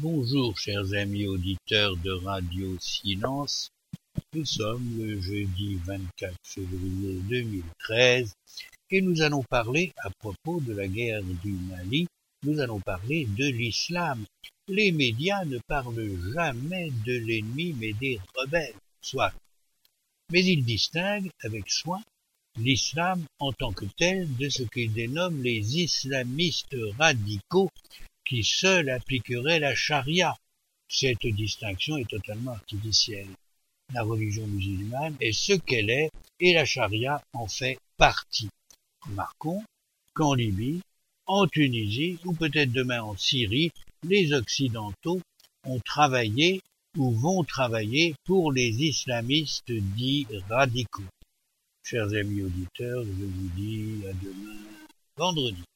Bonjour chers amis auditeurs de Radio Silence, nous sommes le jeudi 24 février 2013 et nous allons parler à propos de la guerre du Mali, nous allons parler de l'islam. Les médias ne parlent jamais de l'ennemi mais des rebelles, soit. Mais ils distinguent avec soin l'islam en tant que tel de ce qu'ils dénomment les islamistes radicaux qui seuls appliqueraient la charia. Cette distinction est totalement artificielle. La religion musulmane est ce qu'elle est et la charia en fait partie. Remarquons qu'en Libye, en Tunisie ou peut-être demain en Syrie, les Occidentaux ont travaillé ou vont travailler pour les islamistes dits radicaux. Chers amis auditeurs, je vous dis à demain vendredi.